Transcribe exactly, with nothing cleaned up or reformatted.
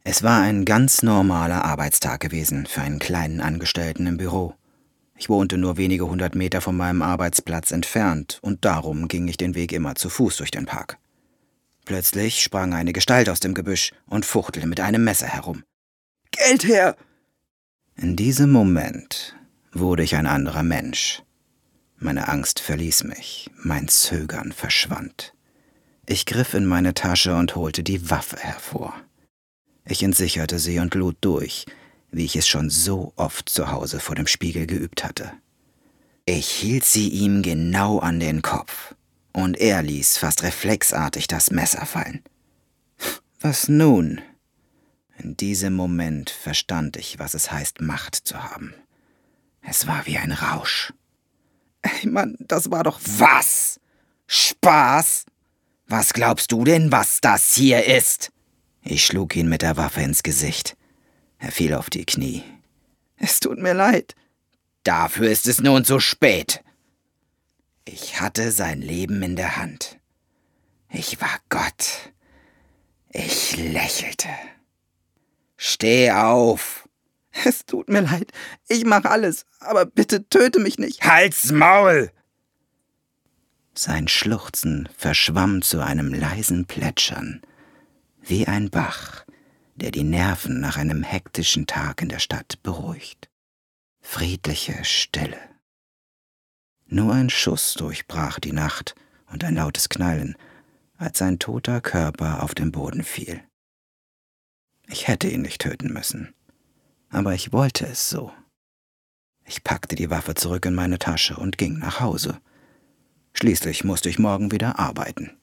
Es war ein ganz normaler Arbeitstag gewesen für einen kleinen Angestellten im Büro. Ich wohnte nur wenige hundert Meter von meinem Arbeitsplatz entfernt und darum ging ich den Weg immer zu Fuß durch den Park. Plötzlich sprang eine Gestalt aus dem Gebüsch und fuchtelte mit einem Messer herum. »Geld her!« In diesem Moment wurde ich ein anderer Mensch. Meine Angst verließ mich, mein Zögern verschwand. Ich griff in meine Tasche und holte die Waffe hervor. Ich entsicherte sie und lud durch, wie ich es schon so oft zu Hause vor dem Spiegel geübt hatte. Ich hielt sie ihm genau an den Kopf, und er ließ fast reflexartig das Messer fallen. Was nun? In diesem Moment verstand ich, was es heißt, Macht zu haben. Es war wie ein Rausch. »Ey Mann, das war doch was? Spaß? Was glaubst du denn, was das hier ist?« Ich schlug ihn mit der Waffe ins Gesicht. Er fiel auf die Knie. »Es tut mir leid.« »Dafür ist es nun zu spät.« Ich hatte sein Leben in der Hand. Ich war Gott. Ich lächelte. »Steh auf!« »Es tut mir leid. Ich mach alles. Aber bitte töte mich nicht.« »Halt's Maul!« Sein Schluchzen verschwamm zu einem leisen Plätschern, wie ein Bach, der die Nerven nach einem hektischen Tag in der Stadt beruhigt. Friedliche Stille. Nur ein Schuss durchbrach die Nacht und ein lautes Knallen, als sein toter Körper auf den Boden fiel. Ich hätte ihn nicht töten müssen, aber ich wollte es so. Ich packte die Waffe zurück in meine Tasche und ging nach Hause. Schließlich musste ich morgen wieder arbeiten.